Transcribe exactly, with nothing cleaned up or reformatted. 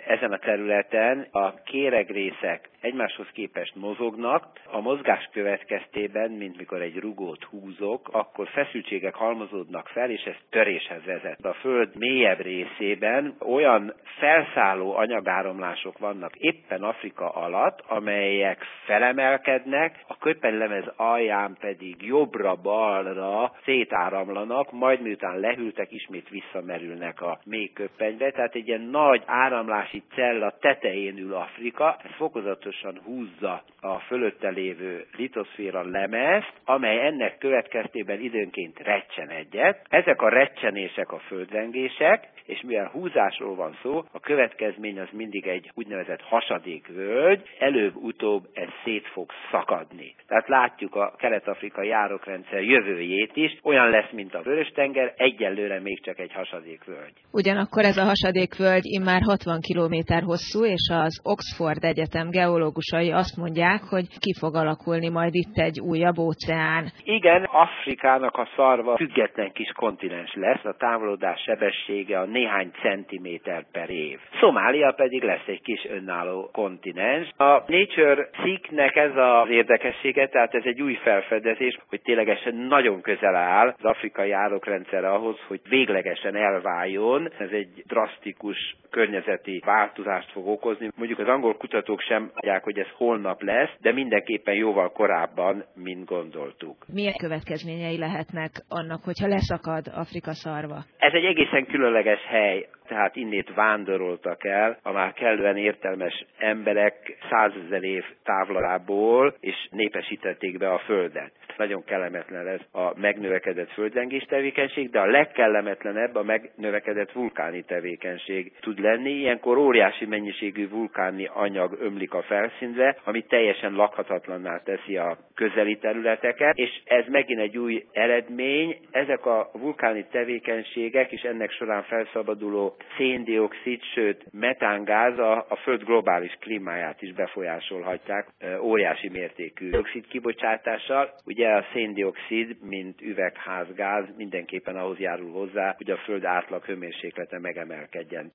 ezen a területen a kéregrészek egymáshoz képest mozognak, a mozgás következtében, mint mikor egy rugót húzok, akkor feszültségek halmozódnak fel, és ez töréshez vezet. A Föld mélyebb részében olyan felszálló anyagáramlások vannak éppen Afrika alatt, amelyek felemelkednek, a köpenylemez alján pedig jobbra-balra szétáramlanak, majd miután lehűltek, ismét visszamerülnek a mély köpenybe. Tehát egy ilyen nagy áramlási cella tetején ül Afrika, ez fokozatosan húzza a fölötte lévő litoszféra lemezt, amely ennek következtében időnként recsen egyet. Ezek a recsenések a földrengések, és mivel húzásról van szó, a következmény az mindig egy úgynevezett hasadékvölgy, előbb-utóbb ez szét fog szakadni. Tehát látjuk a kelet-afrikai árokrendszer jövőjét is, olyan lesz, mint a Vörös-tenger, egyelőre még csak egy hasadékvölgy. Ugyanakkor ez a hasadékvölgy immár hatvan kilométer hosszú, és az Oxford Egyetem geológusai azt mondják, hogy ki fog alakulni majd itt egy újabb óceán. Igen, Afrikának a szarva független kis kontinens lesz, a távolodás sebessége a néhány centiméter per év. Szomália pedig lesz egy kis önálló kontinens. A Nature Seek-nek ez az érdekessége, tehát ez egy új felfedezés, hogy ténylegesen nagyon közel áll az afrikai árokrendszer ahhoz, hogy véglegesen elváljon. Ez egy drasztikus környezeti változást fog okozni. Mondjuk az angol kutatók sem mondják, hogy ez holnap lesz, de mindenképpen jóval korábban, mint gondoltuk. Milyen következményei lehetnek annak, hogyha leszakad Afrika szarva? Ez egy egészen különleges hely, tehát innét vándoroltak el a már kellően értelmes emberek százezer év távlatából, és népesítették be a Földet. Nagyon kellemetlen lesz a megnövekedett földrengés tevékenység, de a legkellemetlenebb a megnövekedett vulkáni tevékenység tud lenni. Ilyenkor óriási mennyiségű vulkáni anyag ömlik a felszínre, ami teljesen lakhatatlanná teszi a közeli területeket, és ez megint egy új eredmény. Ezek a vulkáni tevékenységek és ennek során felszabaduló széndioxid, sőt metángáz a, a Föld globális klímáját is befolyásolhatják óriási mértékű dioxid kibocsátással. Ugye a széndioxid, mint üvegházgáz mindenképpen ahhoz járul hozzá, hogy a Föld átlag hőmérséklete megemelkedjen.